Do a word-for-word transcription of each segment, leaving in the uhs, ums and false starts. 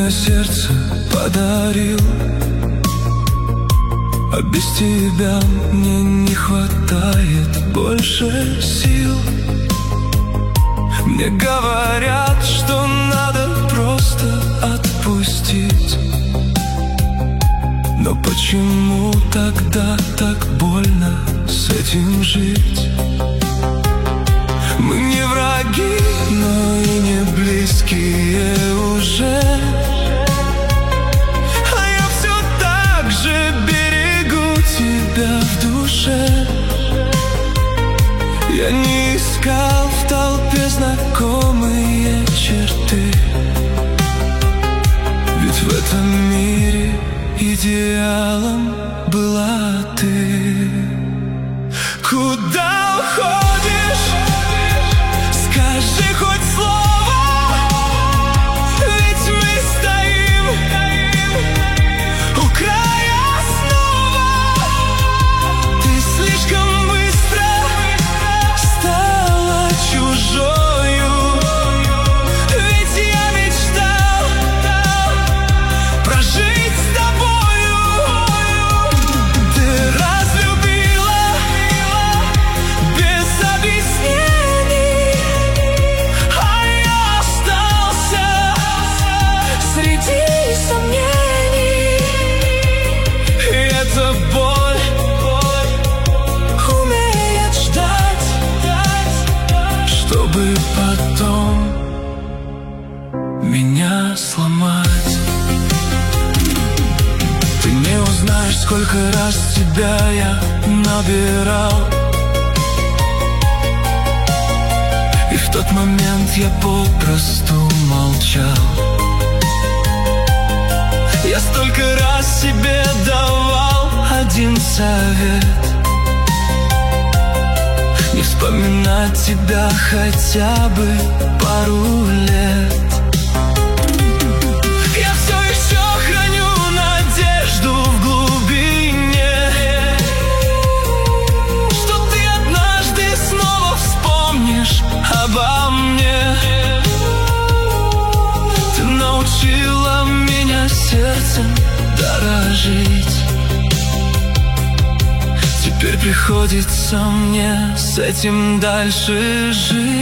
мое сердце подарил, а без тебя мне не хватает больше сил. Мне говорят, что надо просто отпустить, но почему тогда так больно с этим жить? Мы не враги, но и не близкие уже, а я все так же берегу тебя в душе. Я не искал в толпе знакомые черты, ведь в этом мире идеалом была ты. Куда уходишь? Скажи хоть слово, ведь мы стоим у края снова. Ты слишком быстро стала чужою, ведь я мечтал прожить с тобою. Ты разлюбила без объяснений, а я остался среди сомнений. И эта боль умеет ждать, чтобы потом меня сломать. Ты не узнаешь, сколько раз тебя я набирал, и в тот момент я попросту молчал. Я столько раз себе давал один совет: не вспоминать тебя хотя бы пару лет. Я все еще храню надежду в глубине, что ты однажды снова вспомнишь обо мне. Ты научила меня сердцем дорожить, теперь приходится мне с этим дальше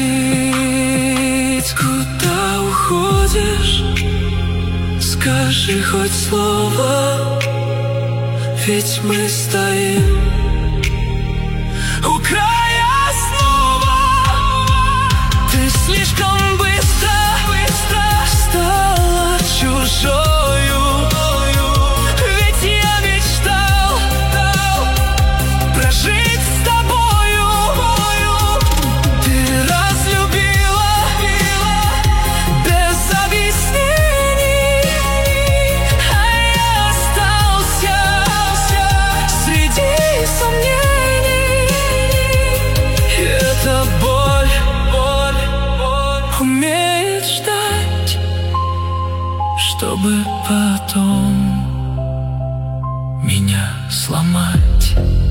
жить. Куда уходишь? Скажи хоть слово, ведь мы стоим у края снова. Ты слишком быстро, быстро стала чужою, ведь я мечтал прожить с тобою. Ты разлюбила без объяснений, а я остался среди сомнений. И эта боль, боль, боль умеет ждать, чтобы потом меня сломать.